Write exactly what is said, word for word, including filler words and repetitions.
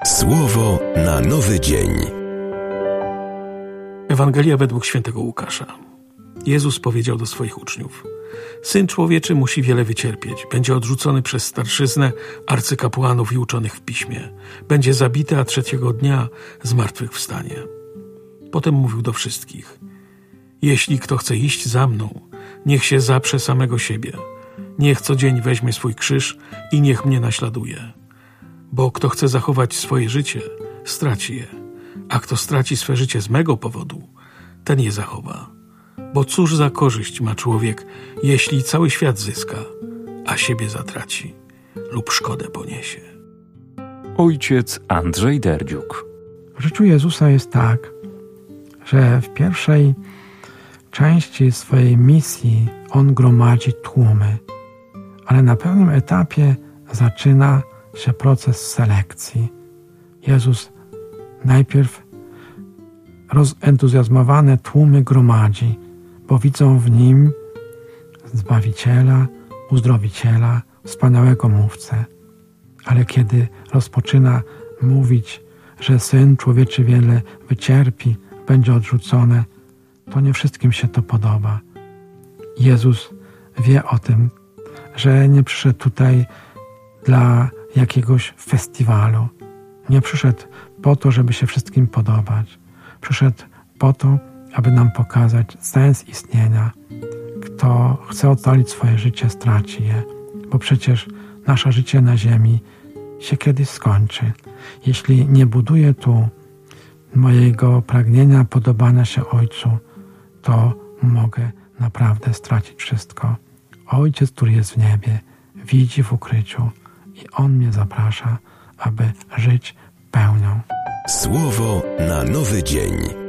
Słowo na nowy dzień. Ewangelia według świętego Łukasza. Jezus powiedział do swoich uczniów: Syn Człowieczy musi wiele wycierpieć. Będzie odrzucony przez starszyznę, arcykapłanów i uczonych w piśmie. Będzie zabity, a trzeciego dnia zmartwychwstanie. Potem mówił do wszystkich: Jeśli kto chce iść za mną, niech się zaprze samego siebie. Niech co dzień weźmie swój krzyż i niech mnie naśladuje. Bo kto chce zachować swoje życie, straci je. A kto straci swe życie z mego powodu, ten je zachowa. Bo cóż za korzyść ma człowiek, jeśli cały świat zyska, a siebie zatraci lub szkodę poniesie. Ojciec Andrzej Derdziuk. W życiu Jezusa jest tak, że w pierwszej części swojej misji On gromadzi tłumy, ale na pewnym etapie zaczyna się proces selekcji. Jezus najpierw rozentuzjazmowane tłumy gromadzi, bo widzą w Nim Zbawiciela, Uzdrowiciela, wspaniałego mówcę. Ale kiedy rozpoczyna mówić, że Syn Człowieczy wiele wycierpi, będzie odrzucony, to nie wszystkim się to podoba. Jezus wie o tym, że nie przyszedł tutaj dla jakiegoś festiwalu. Nie przyszedł po to, żeby się wszystkim podobać. Przyszedł po to, aby nam pokazać sens istnienia. Kto chce ocalić swoje życie, straci je, bo przecież nasze życie na ziemi się kiedyś skończy. Jeśli nie buduję tu mojego pragnienia podobania się Ojcu, to mogę naprawdę stracić wszystko. Ojciec, który jest w niebie, widzi w ukryciu i On mnie zaprasza, aby żyć pełnią. Słowo na nowy dzień.